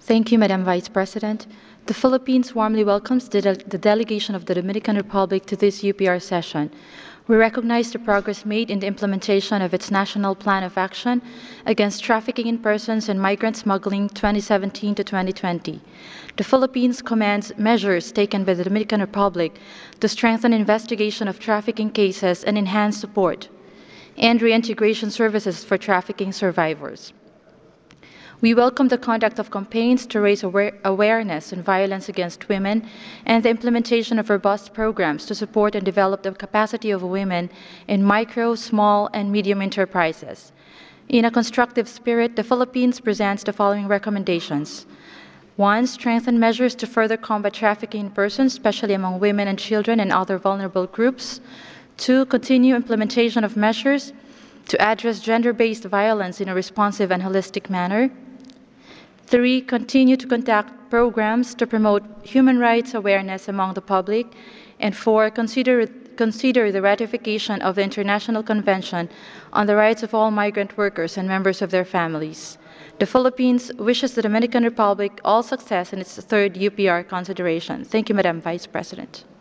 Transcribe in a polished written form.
Thank you, Madam Vice President. The Philippines warmly welcomes the delegation of the Dominican Republic to this UPR session. We recognize the progress made in the implementation of its National Plan of Action against Trafficking in Persons and Migrant Smuggling 2017 to 2020. The Philippines commends measures taken by the Dominican Republic to strengthen investigation of trafficking cases and enhance support and reintegration services for trafficking survivors. We welcome the conduct of campaigns to raise awareness on violence against women and the implementation of robust programs to support and develop the capacity of women in micro, small, and medium enterprises. In a constructive spirit, the Philippines presents the following recommendations. 1. Strengthen measures to further combat trafficking in persons, especially among women and children and other vulnerable groups. 2. Continue implementation of measures to address gender-based violence in a responsive and holistic manner. 3. Continue to conduct programs to promote human rights awareness among the public. And 4. Consider the ratification of the International Convention on the Rights of all Migrant Workers and members of their families. The Philippines wishes the Dominican Republic all success in its third UPR consideration. Thank you, Madam Vice President.